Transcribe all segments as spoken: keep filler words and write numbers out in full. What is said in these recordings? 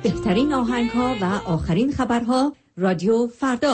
بهترین آهنگ‌ها و آخرین خبرها. رادیو فردا.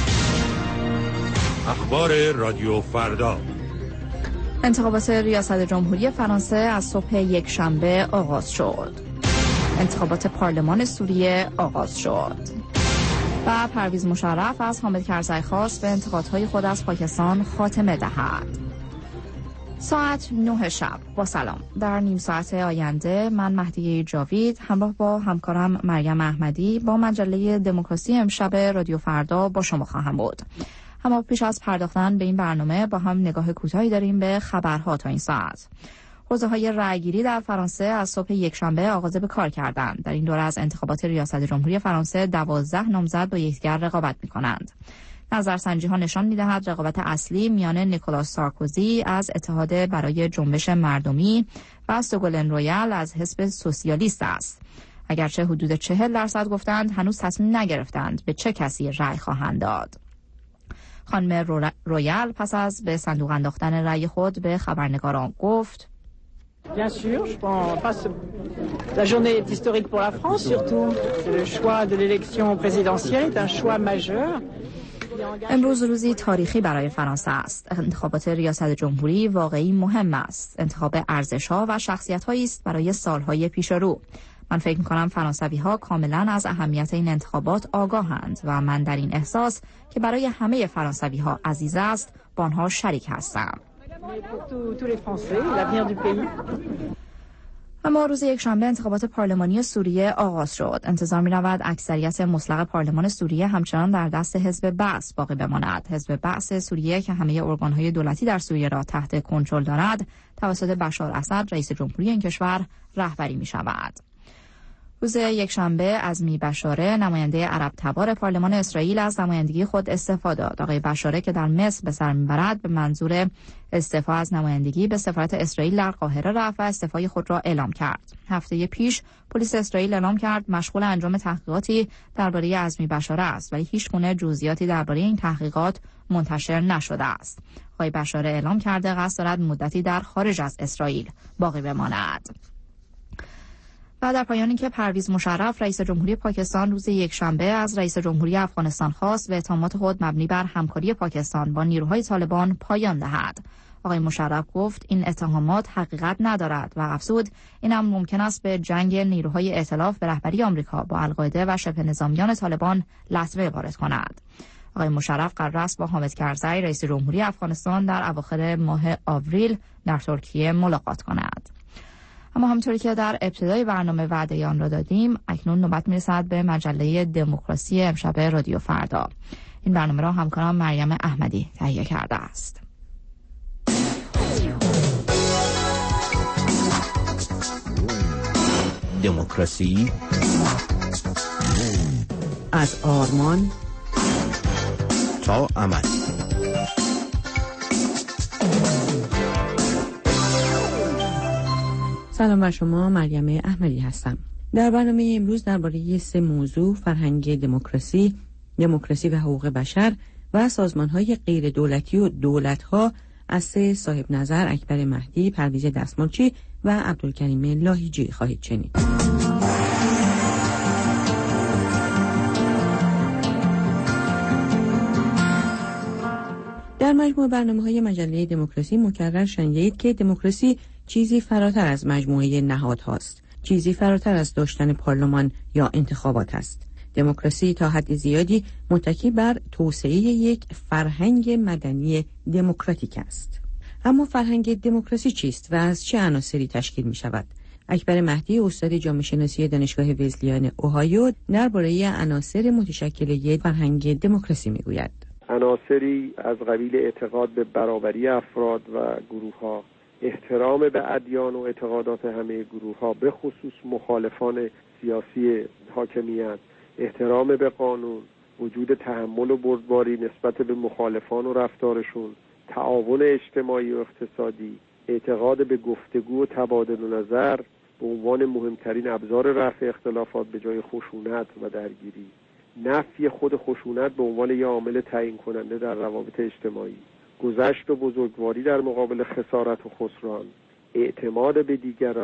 اخبار رادیو فردا. انتخابات ریاست جمهوری فرانسه از صبح یک شنبه آغاز شد. انتخابات پارلمان سوریه آغاز شد. و پرویز مشرف از حامد کرزی خواست به انتقادهای خود از پاکستان خاتمه دهد. ساعت نه شب. با سلام. در نیم ساعت آینده من مهدی جاوید همراه با همکارم مریم احمدی با مجله دموکراسی امشب رادیو فردا با شما خواهم بود. اما پیش از پرداختن به این برنامه با هم نگاه کوتاهی داریم به خبرها تا این ساعت. حوزه‌های رأیگیری در فرانسه از صبح یکشنبه آغاز به کار کردند. در این دوره از انتخابات ریاست جمهوری فرانسه دوازده نامزد با یکدیگر رقابت می‌کنند. نظرسنجی‌ها نشان می‌دهد رقابت اصلی میان نیکولاس سارکوزی از اتحاد برای جنبش مردمی و سگولن رویال از حزب سوسیالیست است. اگرچه حدود چهل درصد گفتند هنوز تصمیم نگرفتند به چه کسی رأی خواهند داد. خانم رویال پس از به صندوق انداختن رأی خود به خبرنگاران گفت: Bien sûr, je pense la journée est historique pour la France, surtout le choix de l'élection présidentielle est un choix majeur. امروز روزی تاریخی برای فرانسه است. انتخابات ریاست جمهوری واقعی مهم است. انتخاب ارزش‌ها و شخصیت‌هایی است برای سال‌های پیش رو. من فکر می‌کنم فرانسوی‌ها کاملاً از اهمیت این انتخابات آگاهند و من در این احساس که برای همه فرانسوی‌ها عزیز است با آنها شریک هستم. اما روز یکشنبه انتخابات پارلمانی سوریه آغاز شد. انتظار می‌رود اکثریت مطلق پارلمان سوریه همچنان در دست حزب بعث باقی بماند. حزب بعث سوریه که همه ارگان‌های دولتی در سوریه را تحت کنترل دارد، توسط بشار اسد رئیس جمهوری این کشور رهبری می‌شود. روز یکشنبه عزمی بشاره نماینده عرب تبار پارلمان اسرائیل از نمایندگی خود استعفا داد. آقای بشاره که در مصر به سر میبرد به منظور استعفا از نمایندگی به سفارت اسرائیل در قاهره رفت و استعفای خود را اعلام کرد. هفته پیش پلیس اسرائیل اعلام کرد مشغول انجام تحقیقاتی درباره عزمی بشاره است، ولی هیچ گونه جزئیاتی درباره این تحقیقات منتشر نشده است. آقای بشاره اعلام کرده قصد دارد مدتی در خارج از اسرائیل باقی بماند. و در پایانی که پرویز مشرف رئیس جمهوری پاکستان روز یکشنبه از رئیس جمهوری افغانستان خواست به اتهامات خود مبنی بر همکاری پاکستان با نیروهای طالبان پایان دهد. آقای مشرف گفت این اتهامات حقیقت ندارد و افزود این هم ممکن است به جنگ نیروهای ائتلاف به رهبری آمریکا با القاعده و شبه نظامیان طالبان لطمه وارد کند. آقای مشرف قرار است با حامد کرزی رئیس جمهوری افغانستان در اواخر ماه آوریل در ترکیه ملاقات کند. اما همونطوری که در ابتدای برنامه وعده آن را دادیم، اکنون نوبت میرسد به مجله دموکراسی امشب رادیو فردا. این برنامه را همکارم مریم احمدی تهیه کرده است. دموکراسی از آرمان تا عمل. سلام بر شما، مریم احمدی هستم. در برنامه امروز درباره سه موضوع، فرهنگ دموکراسی، دموکراسی و حقوق بشر و سازمان‌های غیر دولتی و دولت‌ها از سه صاحب نظر اکبر مهدی، پرویز دستمالچی و عبدالکریم لاهیجی خواهید شنید. در مجموع برنامه‌های مجله دموکراسی مکرر شنیدید که دموکراسی چیزی فراتر از مجموعه نهادهاست، چیزی فراتر از داشتن پارلمان یا انتخابات است. دموکراسی تا حد زیادی متکی بر توسعه یک فرهنگ مدنی دموکراتیک است. اما فرهنگ دموکراسی چیست و از چه عناصری تشکیل می شود؟ اکبر مهدی، استاد جامعه شناسی دانشگاه وزلیان اوهایو، درباره عناصر متشکل یک فرهنگ دموکراسی می گوید. عناصری از قبیل اعتقاد به برابری افراد و گروه‌ها، احترام به ادیان و اعتقادات همه گروه‌ها، به خصوص مخالفان سیاسی حاکمیت، احترام به قانون، وجود تحمل و بردباری نسبت به مخالفان و رفتارشون، تعاون اجتماعی و اقتصادی، اعتقاد به گفتگو و تبادل نظر به عنوان مهمترین ابزار رفع اختلافات به جای خشونت و درگیری، نفی خود خشونت به عنوان یک عامل تعیین کننده در روابط اجتماعی، گذشت و بزرگواری در مقابل خسارت و خسران، اعتماد به دیگران،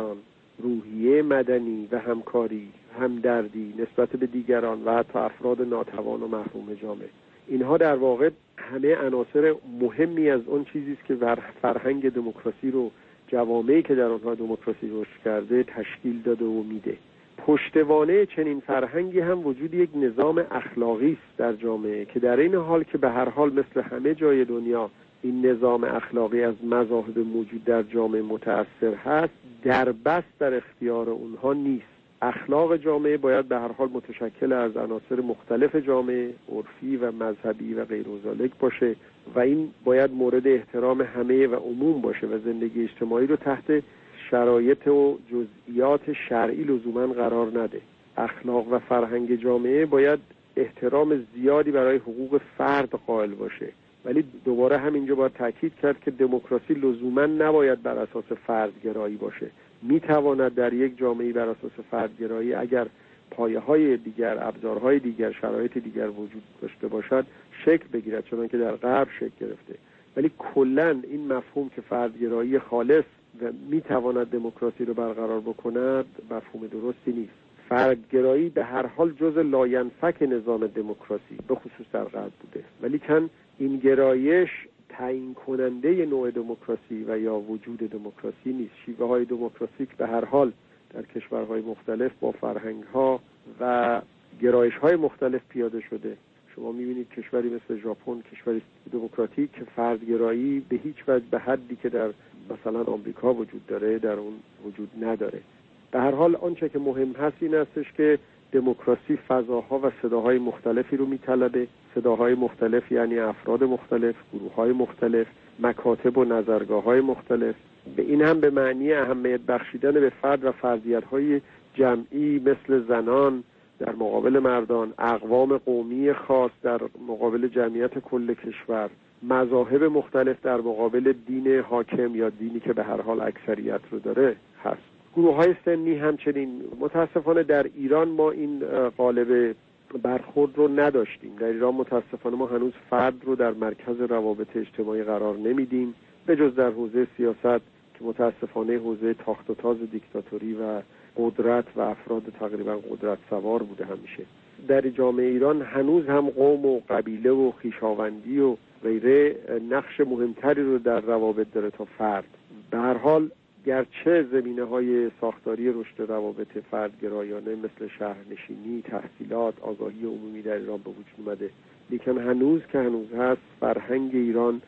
روحیه مدنی و همکاری، همدردی نسبت به دیگران و حتی افراد ناتوان و محروم جامعه. اینها در واقع همه عناصر مهمی از اون چیزی است که فرهنگ دموکراسی رو، جوامعی که در آنها دموکراسی رشد کرده، تشکیل داده و میده. پشتوانه چنین فرهنگی هم وجود یک نظام اخلاقی است در جامعه که در این حال که به هر حال مثل همه جای دنیا این نظام اخلاقی از مذاهب موجود در جامعه متأثر هست، در بس در اختیار اونها نیست. اخلاق جامعه باید به هر حال متشکل از عناصر مختلف جامعه، عرفی و مذهبی و غیر ذالک باشه و این باید مورد احترام همه و عموم باشه و زندگی اجتماعی رو تحت شرایط و جزئیات شرعی لزوما قرار نده. اخلاق و فرهنگ جامعه باید احترام زیادی برای حقوق فرد قائل باشه، ولی دوباره همینجا باید تاکید کرد که دموکراسی لزوما نباید بر اساس فردگرایی باشه. میتواند در یک جامعه بر اساس فردگرایی اگر پایه‌های دیگر، ابزارهای دیگر، شرایط دیگر وجود داشته باشد شکل بگیرد، چون که در غرب شکل گرفته. ولی کلاً این مفهوم که فردگرایی خالص و میتواند دموکراسی رو برقرار بکند مفهوم درستی نیست. فردگرایی به هر حال جزء لاینفک نظام دموکراسی به خصوص در غرب بوده، ولی کن این گرایش تعیین کننده نوع دموکراسی و یا وجود دموکراسی نیست. شیوه های دموکراتیک به هر حال در کشورهای مختلف با فرهنگ ها و گرایش های مختلف پیاده شده. شما میبینید کشوری مثل ژاپن کشوری دموکراتیک که فردگرایی به هیچ وجه به حدی که در مثلا آمریکا وجود داره در اون وجود نداره. به هر حال آنچه که مهم هست این استش که دموکراسی فضاها و صداهای مختلفی رو میطلبه. صداهای مختلف یعنی افراد مختلف، گروه‌های مختلف، مکاتب و نظرگاه‌های مختلف. به این هم به معنی اهمیت بخشیدن به فرد و فردیت‌های جمعی مثل زنان در مقابل مردان، اقوام قومی خاص در مقابل جمعیت کل کشور، مذاهب مختلف در مقابل دین حاکم یا دینی که به هر حال اکثریت رو داره هست. گروه‌های سنی همچنین. متاسفانه در ایران ما این قالب برخورد رو نداشتیم. در ایران متاسفانه ما هنوز فرد رو در مرکز روابط اجتماعی قرار نمیدیم، به جز در حوزه سیاست که متاسفانه حوزه تاخت و تاز دیکتاتوری و قدرت و افراد تقریبا قدرت سوار بوده همیشه. در جامعه ایران هنوز هم قوم و قبیله و خویشاوندی و غیره نقش مهمتری رو در روابط داره تا فرد. به هر حال گرچه زمینه‌های ساختاری رشد روابط فردگرایانه مثل شهرنشینی، تحصیلات، آگاهی عمومی در ایران به وجود اومده، لیکن هنوز که هنوز هست فرهنگ ایران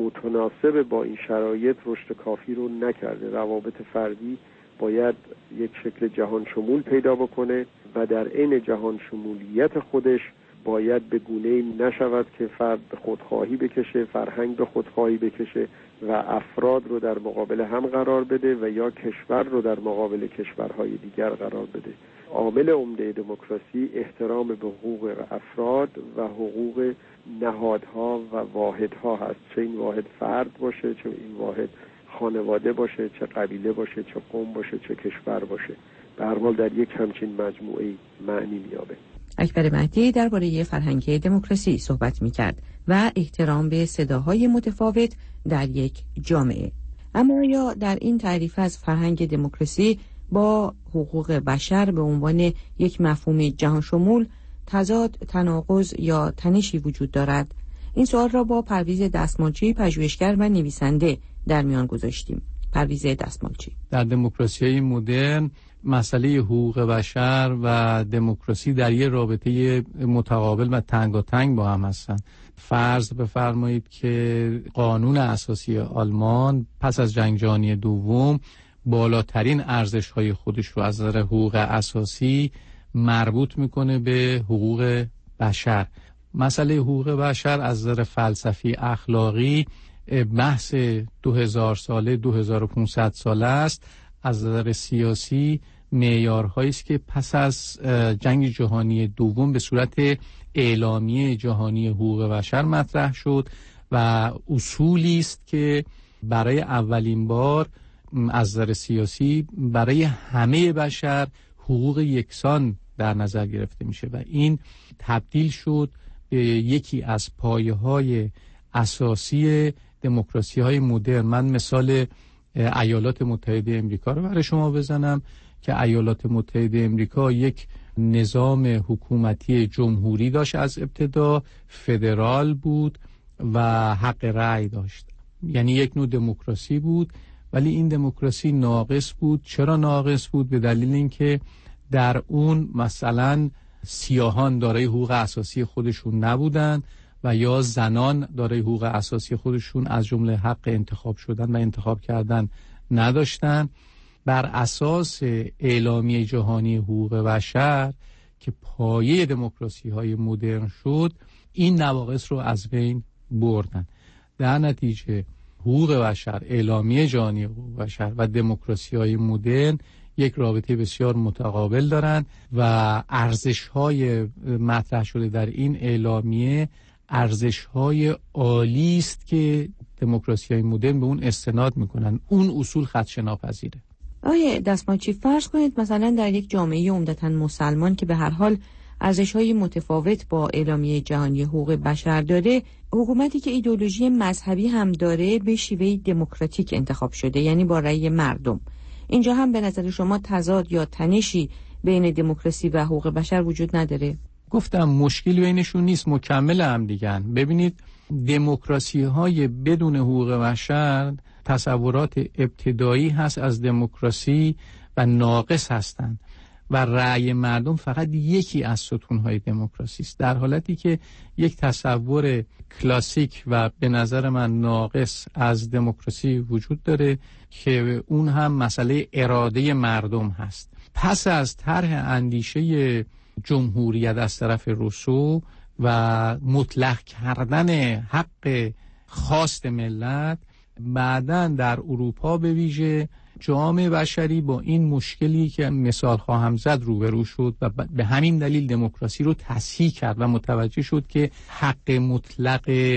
متناسب با این شرایط رشد کافی رو نکرده. روابط فردی باید یک شکل جهان شمول پیدا بکنه و در عین جهان شمولیت خودش باید به گونه‌ای نشود که فرد به خودخواهی بکشه، فرهنگ به خودخواهی بکشه و افراد رو در مقابل هم قرار بده و یا کشور رو در مقابل کشورهای دیگر قرار بده. عامل عمده دموکراسی احترام به حقوق افراد و حقوق نهادها و واحدها هست، چه این واحد فرد باشه، چه این واحد خانواده باشه، چه قبیله باشه، چه قوم باشه، چه کشور باشه. به هر حال در یک همچین مجموعه‌ای معنی می‌یابه. اکبر مهدی درباره فرهنگ دموکراسی صحبت می‌کرد و احترام به صداهای متفاوت در یک جامعه. اما یا در این تعریف از فرهنگ دموکراسی با حقوق بشر به عنوان یک مفهوم جهان شمول تضاد، تناقض یا تنشی وجود دارد؟ این سوال را با پرویز دستمالچی، پژوهشگر و نویسنده در میان گذاشتیم. پرویز دستمالچی: در دموکراسی مدرن مسئله حقوق بشر و دموکراسی در یک رابطه متقابل و تنگاتنگ با هم هستند. فرض بفرمایید که قانون اساسی آلمان پس از جنگ جهانی دوم بالاترین ارزش‌های خودش رو از نظر حقوق اساسی مربوط میکنه به حقوق بشر. مسئله حقوق بشر از نظر فلسفی اخلاقی بحث دو هزار ساله دو هزار و پانصد ساله است. از نظر سیاسی معیارهایی است که پس از جنگ جهانی دوم به صورت اعلامیه جهانی حقوق بشر مطرح شد و اصولی است که برای اولین بار از نظر سیاسی برای همه بشر حقوق یکسان در نظر گرفته میشه و این تبدیل شد به یکی از پایه‌های اساسی دموکراسی های مدرن. من مثال ایالات متحده امریکا رو برای شما بزنم که ایالات متحده امریکا یک نظام حکومتی جمهوری داشت، از ابتدا فدرال بود و حق رأی داشت، یعنی یک نوع دموکراسی بود، ولی این دموکراسی ناقص بود. چرا ناقص بود؟ به دلیل اینکه در اون مثلا سیاهان دارای حقوق اساسی خودشون نبودن و یا زنان دارای حقوق اساسی خودشون از جمله حق انتخاب شدن و انتخاب کردن نداشتن. بر اساس اعلامیه جهانی حقوق بشر که پایه دموکراسی های مدرن شد، این نواقص رو از بین بردن. در نتیجه حقوق بشر، اعلامیه جهانی حقوق بشر و دموکراسی های مدرن یک رابطه بسیار متقابل دارند و ارزش های مطرح شده در این اعلامیه ارزش های عالی است که دموکراسی های مدرن به اون استناد میکنن. اون اصول خدشه‌ناپذیره. آیه دستماچی، فرض کنید مثلا در یک جامعه عمدتاً مسلمان که به هر حال ارزش‌های متفاوت با اعلامیه جهانی حقوق بشر داره، حکومتی که ایدئولوژی مذهبی هم داره به شیوه دموکراتیک انتخاب شده، یعنی با رأی مردم. اینجا هم به نظر شما تضاد یا تنشی بین دموکراسی و حقوق بشر وجود نداره؟ گفتم مشکل بینشون نیست، مکمل هم دیگن. ببینید دموکراسی های بدون حقوق بشر تصورات ابتدایی هست از دموکراسی و ناقص هستند و رأی مردم فقط یکی از ستونهای دموکراسی است، در حالتی که یک تصور کلاسیک و به نظر من ناقص از دموکراسی وجود داره که اون هم مسئله اراده مردم هست. پس از طرح اندیشه جمهوریت از طرف روسو و مطلق کردن حق خواست ملت، بعداً در اروپا به ویژه جامعه بشری با این مشکلی که مثال خواهم زد روبرو شد و به همین دلیل دموکراسی رو تصحیح کرد و متوجه شد که حق مطلق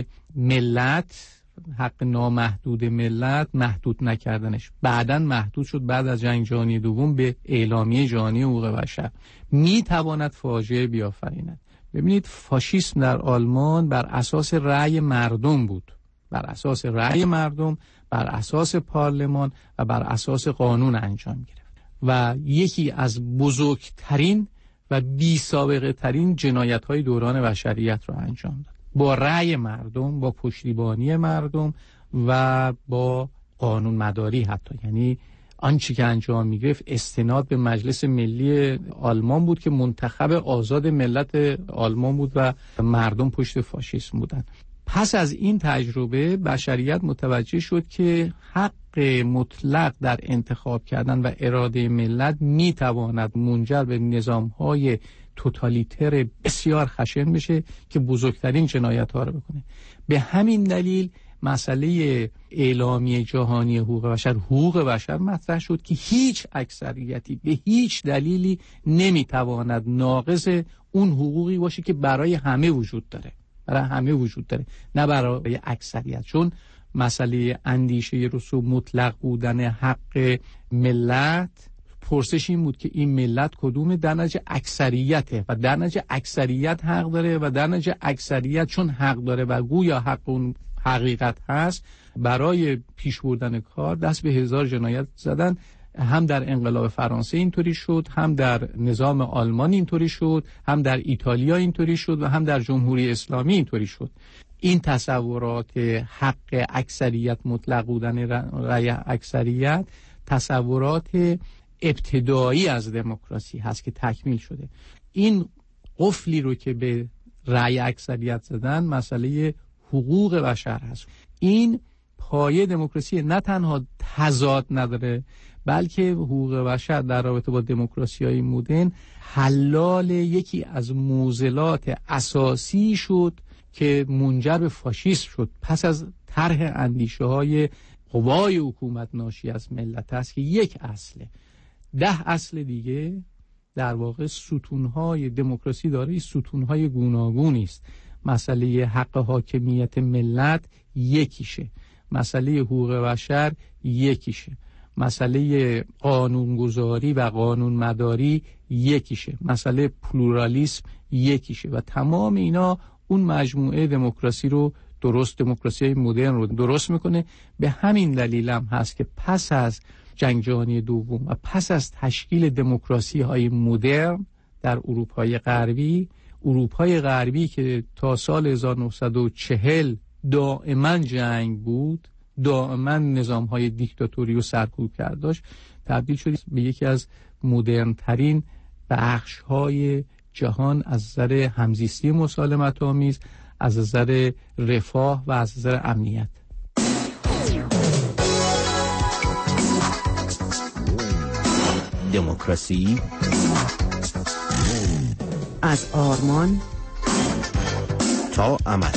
ملت، حق نامحدود ملت محدود نکردنش بعداً محدود شد بعد از جنگ جهانی دوم به اعلامیه جهانی حقوق بشر، میتواند فاجعه بیافریند. ببینید فاشیسم در آلمان بر اساس رأی مردم بود، بر اساس رأی مردم، بر اساس پارلمان و بر اساس قانون انجام گرفت و یکی از بزرگترین و بی سابقه ترین جنایت های دوران بشریت را انجام داد، با رأی مردم، با پشتیبانی مردم و با قانون مداری حتی. یعنی آنچه که انجام می گرفت استناد به مجلس ملی آلمان بود که منتخب آزاد ملت آلمان بود و مردم پشت فاشیسم بودند. پس از این تجربه بشریت متوجه شد که حق مطلق در انتخاب کردن و اراده ملت میتواند منجر به نظام‌های توتالیتر بسیار خشن بشه که بزرگترین جنایت ها رو بکنه. به همین دلیل مسئله اعلامیه جهانی حقوق بشر حقوق بشر مطرح شد که هیچ اکثریتی به هیچ دلیلی نمیتواند ناقض اون حقوقی باشه که برای همه وجود داره، برای همه وجود داره، نه برای اکثریت. چون مسئله اندیشه رسوب مطلق بودن حق ملت، پرسش این بود که این ملت کدوم، در نتیجه اکثریته و در نتیجه اکثریت حق داره و در نتیجه اکثریت چون حق داره و گویا حق اون حقیقت هست، برای پیش بردن کار دست به هزار جنایت زدن. هم در انقلاب فرانسه اینطوری شد، هم در نظام آلمان اینطوری شد، هم در ایتالیا اینطوری شد و هم در جمهوری اسلامی اینطوری شد. این تصورات حق اکثریت مطلق بودن رأی اکثریت تصورات ابتدایی از دموکراسی هست که تکمیل شده. این قفلی رو که به رأی اکثریت زدن مسئله حقوق بشر هست. این پایه دموکراسی، نه تنها تضاد نداره بلکه حقوق بشر در رابطه با دموکراسی‌های مدرن حلال یکی از معضلات اساسی شد که منجر به فاشیسم شد پس از طرح اندیشه‌های قوای حکومت ناشی از ملت است که یک اصله. ده اصل دیگه در واقع ستونهای دموکراسی داره، ستونهای گوناگونی است. مسئله حق حاکمیت ملت یکیشه، مسئله حقوق بشر یکیشه، مسئله قانونگذاری و قانون مداری یکیشه، مسئله پلورالیسم یکیشه و تمام اینا اون مجموعه دموکراسی رو درست دموکراسی مدرن رو درست میکنه. به همین دلیل هم هست که پس از جنگ جهانی دوم و پس از تشکیل دموکراسی های مدرن در اروپای غربی، اروپای غربی که تا سال هزار و نهصد و چهل دائما جنگ بود، دائما نظام های دیکتاتوری و سرکوبگر داشت، تبدیل شد به یکی از مدرن ترین بخش های جهان از نظر همزیستی مسالمت آمیز، از نظر رفاه و از نظر امنیت. دموکراسی از آرمان تا عمل.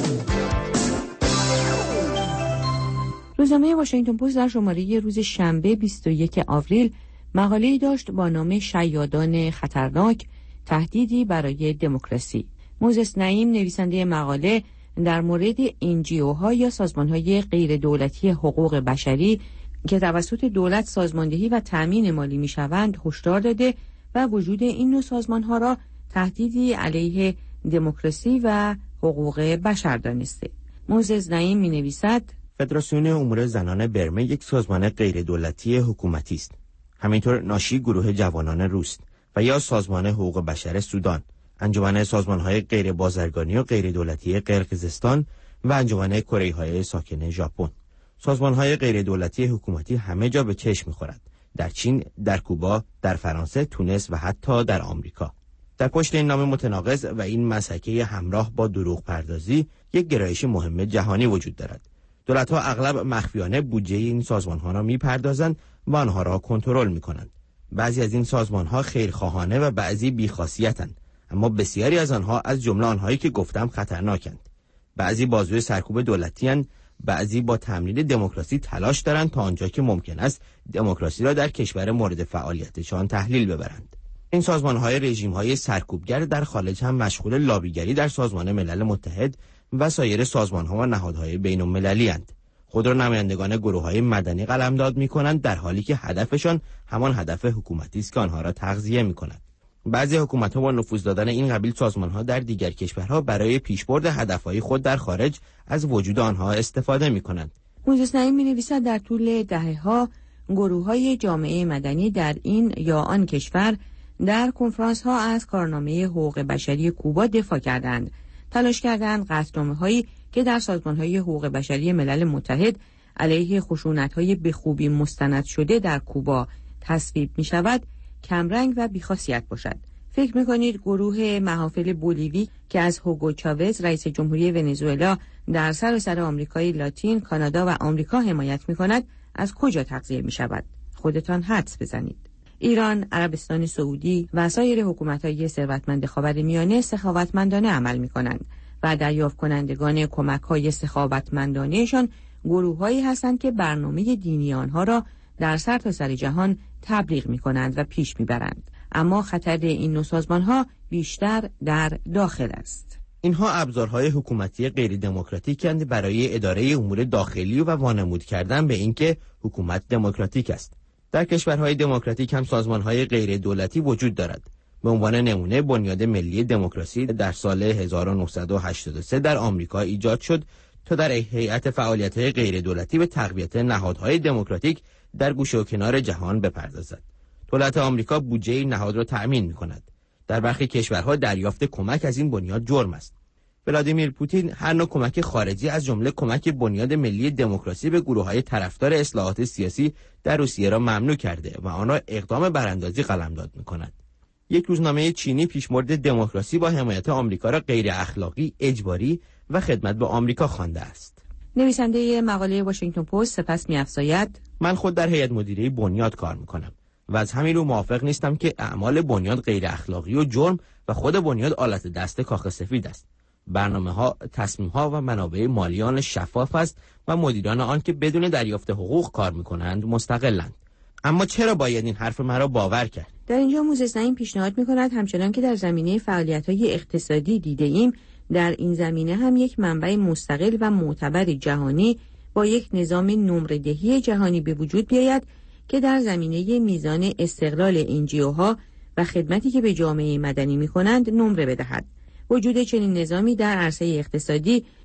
روزنامه واشنگتن پست در شماره روز شنبه بیست و یکم آوریل مقاله‌ای داشت با نام شیادان خطرناک، تهدیدی برای دموکراسی. موزس نعیم نویسنده مقاله در مورد انجیوها یا سازمان‌های غیر دولتی حقوق بشری که توسط دولت سازماندهی و تأمین مالی می‌شوند هشدار داده و وجود این نوع سازمان‌ها را تهدیدی علیه دموکراسی و حقوق بشر دانسته. موزس نعیم می‌نویسد: فدراسیون امور زنان برمه یک سازمان غیر دولتی حکومتی است. همینطور ناشی گروه جوانان روس و یا سازمان حقوق بشر سودان، انجمن سازمان‌های غیر بازرگانی و غیر دولتی قرقیزستان و انجمن کره‌های ساکن ژاپن. سازمان‌های غیر دولتی حکومتی همه جا به چشم می‌خورند. در چین، در کوبا، در فرانسه، تونس و حتی در آمریکا. در پشت این نام متناقض و این مسحکه همراه با دروغ پردازی یک گرایش مهم جهانی وجود دارد. دولت‌ها اغلب مخفیانه بودجه این سازمان‌ها را می‌پردازند و آنها را کنترل می‌کنند. بعضی از این سازمان‌ها خیرخواهانه و بعضی بی‌خاصیتند، اما بسیاری از آنها از جمله آنهایی که گفتم خطرناکند. بعضی بازوی سرکوب دولتی‌اند، بعضی با تمرین دموکراسی تلاش دارند تا آنجا که ممکن است دموکراسی را در کشور مورد فعالیتشان تحلیل ببرند. این سازمان‌های رژیم‌های سرکوبگر در خارج هم مشغول لابیگری در سازمان ملل متحد و سایر سازمان‌ها و نهادهای بین‌المللی اند. خود را نمایندگان گروه‌های مدنی قلمداد می‌کنند، در حالی که هدفشان همان هدف حکومتی است که آنها را تغذیه می‌کند. بعضی حکومت‌ها با نفوذ دادن این قبیل سازمان‌ها در دیگر کشورها برای پیشبرد هدف‌های خود در خارج از وجود آنها استفاده می‌کنند. موزس نعیم می‌نویسد در طول دهه‌ها گروه‌های جامعه مدنی در این یا آن کشور در کنفرانس‌ها از کارنامه حقوق بشری کوبا دفاع کردند، تلاش کردند قطعنامه‌هایی که در سازمان‌های حقوق بشری ملل متحد علیه خشونت‌های به خوبی مستند شده در کوبا تصویب می‌شود کمرنگ و بی‌خاصیت باشد. فکر می‌کنید گروه محافل بولیوی که از هوگو چاوز رئیس جمهوری ونزوئلا در سراسر آمریکای لاتین، کانادا و آمریکا حمایت می‌کند از کجا تغذیه می‌شود؟ خودتان حدس بزنید. ایران، عربستان سعودی و سایر حکومت‌های ثروتمند خاورمیانه سخاوتمندانه عمل می‌کنند و دریافت کنندگان کمک‌های سخاوتمندانه‌شان گروه‌هایی هستند که برنامه دینی آنها را در سرتاسر جهان تبلیغ می‌کنند و پیش می‌برند. اما خطر این نوع سازمان‌ها بیشتر در داخل است. اینها ابزارهای حکومتی غیر دموکراتیک‌اند برای اداره امور داخلی و وانمود کردن به اینکه حکومت دموکراتیک است. در کشورهای دموکراتیک هم سازمان‌های غیر دولتی وجود دارد. به عنوان نمونه بنیاد ملی دموکراسی در سال هزار و نهصد و هشتاد و سه در آمریکا ایجاد شد تا در هیئت فعالیت‌های غیر دولتی به تقویت نهادهای دموکراتیک در گوشه و کنار جهان بپردازد. دولت آمریکا بودجه این نهاد را تأمین می‌کند. در برخی کشورها دریافت کمک از این بنیاد جرم است. ولادیمیر پوتین هر نوع کمک خارجی از جمله کمک بنیاد ملی دموکراسی به گروه‌های طرفدار اصلاحات سیاسی در روسیه را ممنوع کرده و آن را اقدام براندازی قلمداد می‌کند. یک روزنامه چینی پیشمرد دموکراسی با حمایت آمریکا را غیر اخلاقی، اجباری و خدمت به آمریکا خوانده است. نویسنده مقاله واشنگتن پست سپس می‌افزاید: من خود در هیئت مدیره بنیاد کار می‌کنم و از همین رو موافق نیستم که اعمال بنیاد غیر اخلاقی و جرم و خود بنیاد آلت دست کاخ سفید است. برنامه‌ها، تصمیم‌ها و منابع مالی آن شفاف است و مدیران آن که بدون دریافت حقوق کار می‌کنند مستقلند. اما چرا باید این حرف مرا باور کرد؟ در اینجا موزس نعیم پیشنهاد می‌کند همچنان که در زمینه فعالیت‌های اقتصادی دیده‌ایم، در این زمینه هم یک منبع مستقل و معتبر جهانی با یک نظام نمره‌دهی جهانی به وجود بیاید که در زمینه میزان استقلال انجیوها و خدمتی که به جامعه مدنی می‌کنند نمره بدهد. وجود چنین نظامی در عرصه اقتصادی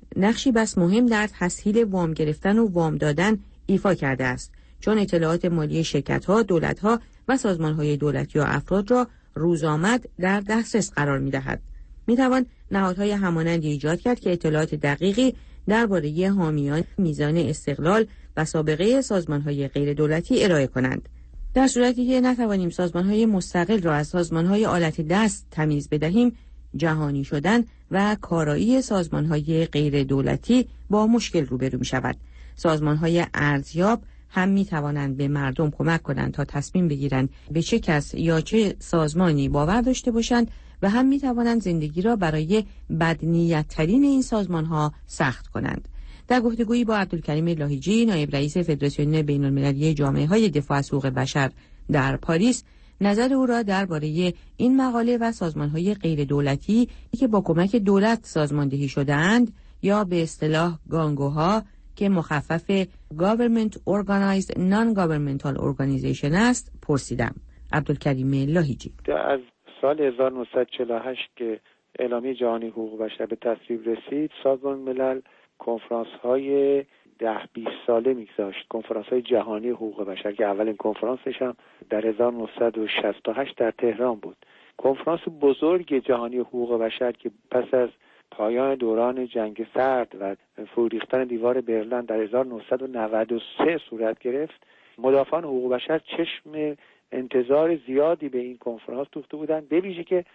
نقشی بس مهم در تسهیل وام گرفتن و وام دادن ایفا کرده است، چون اطلاعات مالی شرکت‌ها، دولت‌ها و سازمان‌های دولتی و افراد را روزآمد در دسترس قرار می‌دهد. می‌توان نهادهای همانندی ایجاد کرد که اطلاعات دقیقی درباره حامیان، میزان استقلال و سابقه سازمان‌های غیر دولتی ارائه کنند. در صورتی که نتوانیم سازمان‌های مستقل را از سازمان‌های آلت دست تمیز بدهیم، جهانی شدن و کارایی سازمان‌های غیر دولتی با مشکل روبرو می‌شود. سازمان‌های ارزیاب هم می‌توانند به مردم کمک کنند تا تصمیم بگیرند به چه کس یا چه سازمانی باور داشته باشند و هم می‌توانند زندگی را برای بدنیت‌ترین این سازمان‌ها سخت کنند. در گفتگویی با عبدالکریم لاهیجی، نایب رئیس فدراسیون بین‌المللی جامعه‌های دفاع از حقوق بشر در پاریس، نظر او را درباره این مقاله و سازمان‌های غیر دولتی که با کمک دولت سازماندهی شده‌اند یا به اصطلاح گانگوها که مخفف Government Organized Non-Governmental Organization است پرسیدم. عبدالکریم لاهیجی: از سال هزار و نهصد و چهل و هشت که اعلامیه جهانی حقوق بشر به تصویب رسید، سازمان ملل کنفرانس‌های ده بیست ساله میگذاشت، کنفرانس‌های جهانی حقوق بشر که اولین کنفرانسش هم در هزار و نهصد و شصت و هشت در تهران بود. کنفرانس بزرگ جهانی حقوق بشر که پس از پایان دوران جنگ سرد و فرو ریختن دیوار برلین در هزار و نهصد و نود و سه صورت گرفت، مدافعان حقوق بشر چشم انتظار زیادی به این کنفرانس دوخته بودند، به ویژه که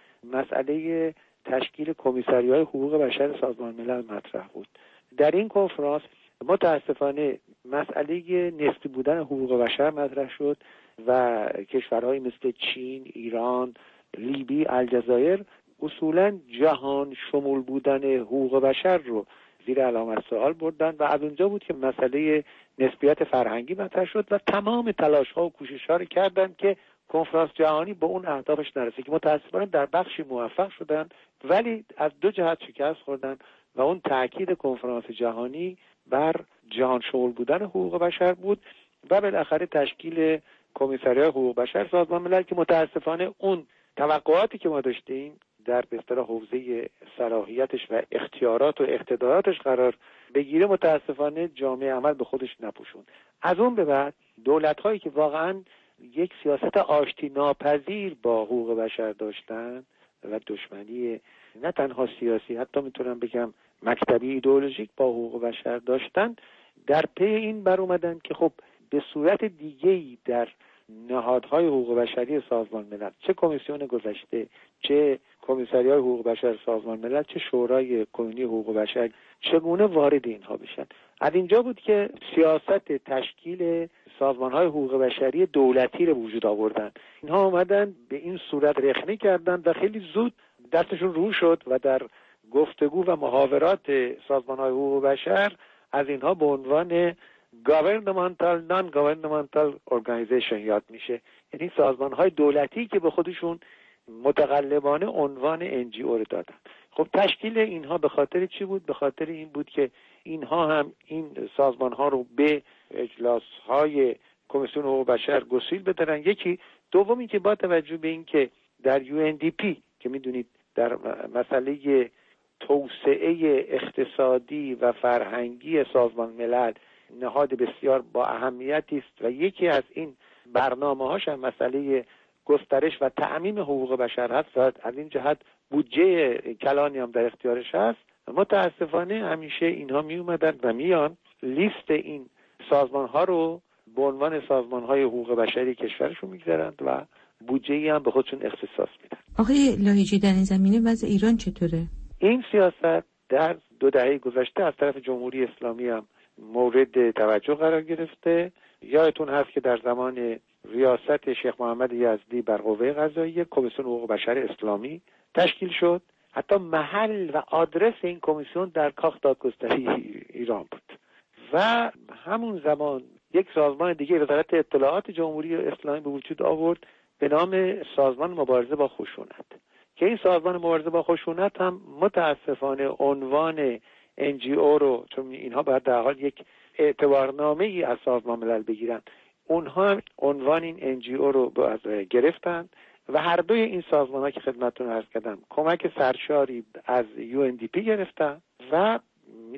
مسئله تشکیل کمیسریای حقوق بشر سازمان ملل مطرح بود. در این کنفرانس متاسفانه مسئله نسبی بودن حقوق بشر مطرح شد و کشورهای مثل چین، ایران، لیبی، الجزایر اصولاً جهان شمول بودن حقوق بشر رو زیر علامت سوال بردن و از اونجا بود که مسئله نسبیت فرهنگی مطرح شد و تمام تلاش‌ها و کوشش‌ها رو کردن که کنفرانس جهانی به اون اهدافش نرسید که متأسفانه در بخشی موفق شدن ولی از دو جهت شکست خوردن و اون تاکید کنفرانس جهانی بر جهان شمول بودن حقوق بشر بود و بالاخره تشکیل کمیسریای حقوق بشر سازمان ملل که متأسفانه اون توقعاتی که ما داشتیم در به اصطلاح حوزه صلاحیتش و اختیارات و اقتداراتش قرار بگیره متاسفانه جامعه عمل به خودش نپوشوند. از اون به بعد دولت‌هایی که واقعاً یک سیاست آشتی ناپذیر با حقوق بشر داشتن و دشمنی نه تنها سیاسی، حتی میتونم بگم مکتبی ایدئولوژیک با حقوق بشر داشتن، در پی این بر اومدن که خب به صورت دیگه‌ای در نهادهای حقوق بشری سازمان ملل، چه کمیسیون گذشته، چه کمیسریای حقوق بشر سازمان ملل، چه شورای کنونی حقوق بشر، چگونه وارد اینها بشن. از اینجا بود که سیاست تشکیل سازمانهای حقوق بشری دولتی رو وجود آوردن. اینها اومدن به این صورت رخنه کردن و خیلی زود دستشون رو شد و در گفتگو و محاورات سازمانهای حقوق بشر از اینها به عنوان governmental non-governmental organization یاد میشه، یعنی سازمانهای دولتی که به خودشون متقلبانه عنوان ان جی او رو دادن. خب تشکیل اینها به خاطر چی بود؟ به خاطر این بود که اینها هم این سازمانها رو به اجلاسهای کمیسیون حقوق بشر گسیل بدن. یکی دومی که با توجه به این که در یو ان دی پی که میدونید در مسئله توسعه اقتصادی و فرهنگی سازمان ملل نهاد بسیار با اهمیتی است و یکی از این برنامه‌هاش هم مسئله گسترش و تأمین حقوق بشر هست و از این جهت بودجه کلانی هم در اختیارش هست. متاسفانه همیشه اینها می اومدن و میان لیست این سازمان‌ها رو به عنوان سازمان‌های حقوق بشری کشورشون میگذارند و بودجه‌ای هم به خودشون اختصاص میدن. آقای لاهیجی، در این زمینه وضع ایران چطوره؟ این سیاست در دو دهه گذشته از طرف جمهوری اسلامی هم مورد توجه قرار گرفته. یادتون هست که در زمان ریاست شیخ محمد یزدی بر قوه قضاییه کمیسیون حقوق بشر اسلامی تشکیل شد. حتی محل و آدرس این کمیسیون در کاخ دادگستری ایران بود و همون زمان یک سازمان دیگه وزارت اطلاعات جمهوری اسلامی به وجود آورد به نام سازمان مبارزه با خشونت که این سازمان مبارزه با خشونت هم متاسفانه عنوان ان جی او رو، چون اینها باید در حال یک اعتبارنامه ای از سازمان ملل بگیرن، اونها عنوان این ان جی او رو باز گرفتن و هر دوی این سازمان ها که خدمتتون عرض کردم کمک سرشاری از یو ان دی پی گرفتن و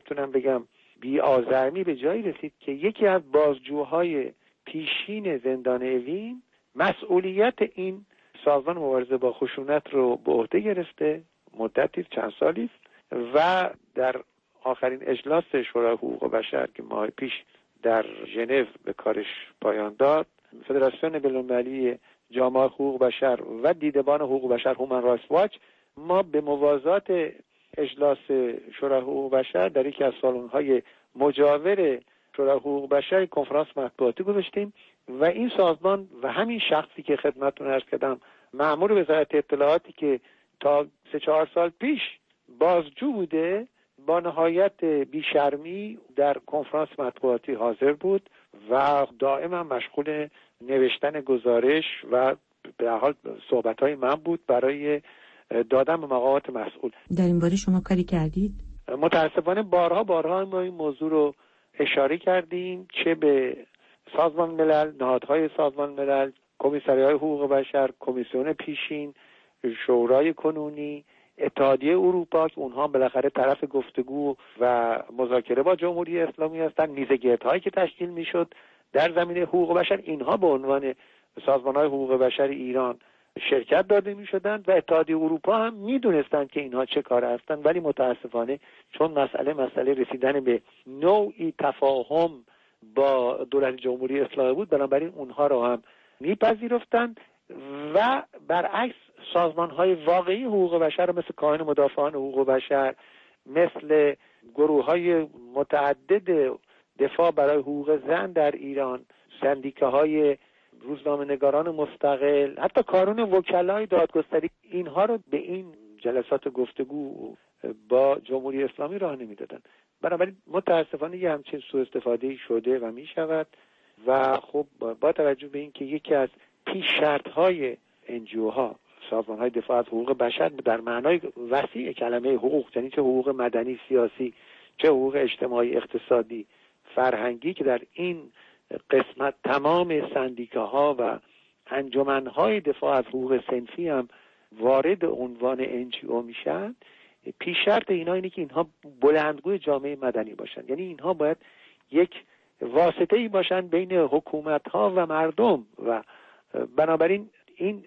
میتونم بگم بی آزرمی به جایی رسید که یکی از بازجوهای پیشین زندان اوین مسئولیت این سازمان مبارزه با خشونت رو به عهده گرفته، مدتی چند سالی و در آخرین اجلاس شورای حقوق بشر که ماه پیش در ژنو به کارش پایان داد، فدراسیون بین‌المللی جامعه حقوق بشر و دیدبان حقوق بشر هومن رایتس واچ ما به موازات اجلاس شورای حقوق بشر در یکی از سالن‌های مجاور شورای حقوق بشر کنفرانس مطبوعاتی گذاشتیم و این سازمان و همین شخصی که خدمتتون عرض کردم مأمور وزارت اطلاعاتی که تا سه چهار سال پیش بازجو بوده با نهایت بیشرمی در کنفرانس مطبوعاتی حاضر بود و دائما مشغول نوشتن گزارش و به حال صحبت‌های من بود برای دادن به مقامات مسئول. در این باره شما کاری کردید؟ متاسفانه بارها بارها ما این موضوع رو اشاره کردیم، چه به سازمان ملل، نهادهای سازمان ملل، کمیسریهای حقوق بشر، کمیسیون پیشین، شورای کنونی، اتحادیه اروپا که اونها بالاخره طرف گفتگو و مذاکره با جمهوری اسلامی هستند، میزگردهایی که تشکیل میشد در زمینه حقوق بشر، اینها به عنوان سازمان‌های حقوق بشر ایران شرکت داده می‌شدند و اتحادیه اروپا هم می‌دونستند که اینها چه کار هستند، ولی متاسفانه چون مسئله مسئله رسیدن به نوعی تفاهم با دولت جمهوری اسلامی بود، بنابراین اونها رو هم میپذیرفتند و برعکس سازمان‌های واقعی حقوق بشر مثل کاهن مدافعان حقوق بشر، مثل گروه‌های متعدد دفاع برای حقوق زن در ایران، سندیکاهای روزنامه‌نگاران مستقل، حتی کارون وکلای دادگستری، اینها رو به این جلسات گفتگو با جمهوری اسلامی راه نمیدادن. بنابراین متاسفانه یه همچین سوء استفاده شده و می شود و خب با توجه به این که یکی از پیش شرط‌های انجیوها، سازمان‌های دفاع از حقوق بشر در معنای وسیع کلمه حقوق، یعنی چه حقوق مدنی سیاسی، چه حقوق اجتماعی اقتصادی فرهنگی، که در این قسمت تمام سندیکاها و انجمن‌های دفاع از حقوق صنفی هم وارد عنوان انجیو میشن، پیش شرط اینا اینه که اینها بلندگوی جامعه مدنی باشن، یعنی اینها باید یک واسطه‌ای باشن بین حکومت‌ها و مردم و بنابراین این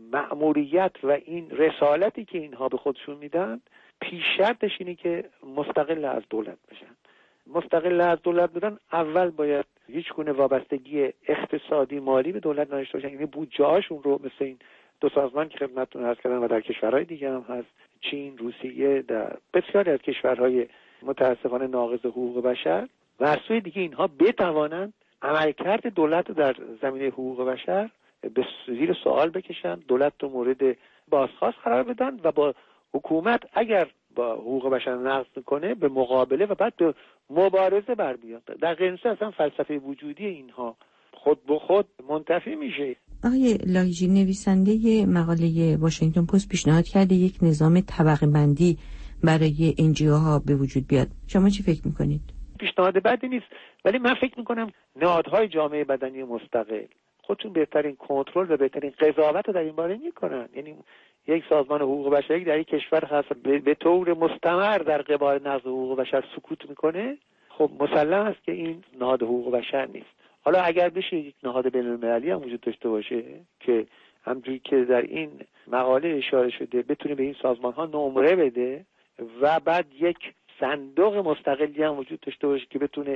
مأموریت و این رسالتی که اینها به خودشون میدن پیش شرطش اینه که مستقل از دولت باشن. مستقل از دولت بودن اول باید هیچ گونه وابستگی اقتصادی مالی به دولت نداشته باشن، یعنی بودجه‌هاشون رو مثل این دو سازمان که خدمتتون عرض کردم و در کشورهای دیگه هم هست، چین، روسیه، در بسیاری از کشورهای متاسفانه ناقض حقوق بشر و از سوی دیگه اینها بتوانند عملکرد دولت در زمینه حقوق بشر به زیر سوال بکشن، دولت رو مورد بازخواست قرار بدن و با حکومت اگر با حقوق بشر نقض کنه به مقابله و بعد به مبارزه بر بیاد. در غیر اصلا فلسفه وجودی اینها خود به خود منتفی میشه. آقای لاهیجی، نویسنده مقاله واشنگتن پست پیشنهاد کرده یک نظام طبقه بندی برای انجیوها به وجود بیاد. شما چی فکر میکنید؟ پیشنهاد بدی نیست، ولی من فکر میکنم نهادهای جامعه مدنی مستقل خودشون بهترین کنترل و بهترین قضاوت رو در این باره میکنن. یعنی یک سازمان حقوق بشری در یک کشور هست به طور مستمر در قبال نقض حقوق بشر سکوت میکنه، خب مسلم است که این نهاد حقوق بشر نیست. حالا اگر بشه یک نهاد بین‌المللی هم وجود داشته باشه که همونجوری که در این مقاله اشاره شده بتونه به این سازمان ها نمره بده و بعد یک صندوق مستقلی هم وجود داشته باشه که بتونه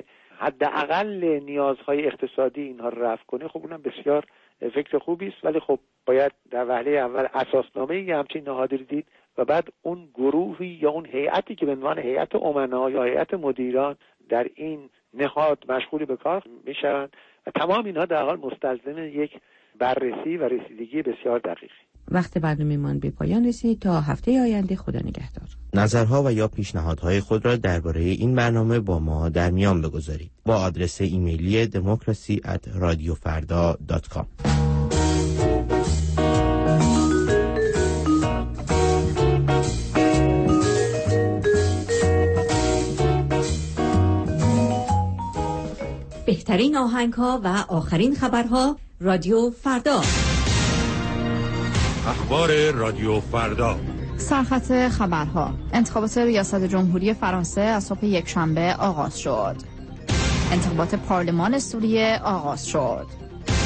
حداقل نیازهای اقتصادی اینها رو رفع کنه، خب اونم بسیار فکر خوبی است. ولی خب باید در وهله اول اساسنامه یه همچین نهادی رو دید و بعد اون گروهی یا اون هیئتی که به عنوان هیئت امنا یا هیئت مدیران در این نهاد مشغول به کار میشن و تمام اینها در حال مستلزم یک بررسی و رسیدگی بسیار دقیقی. وقت برنامه‌مان به پایان رسید. تا هفته آینده خدا نگهدار. نظرها و یا پیشنهادهای خود را درباره این برنامه با ما در میان بگذارید با آدرس ایمیلی دموکراسی ات رادیو فردا دات کام. بهترین آهنگ‌ها و آخرین خبرها رادیو فردا. اخبار رادیو فردا. سرخط خبرها. انتخابات ریاست جمهوری فرانسه از صبح یکشنبه آغاز شد. انتخابات پارلمان سوریه آغاز شد.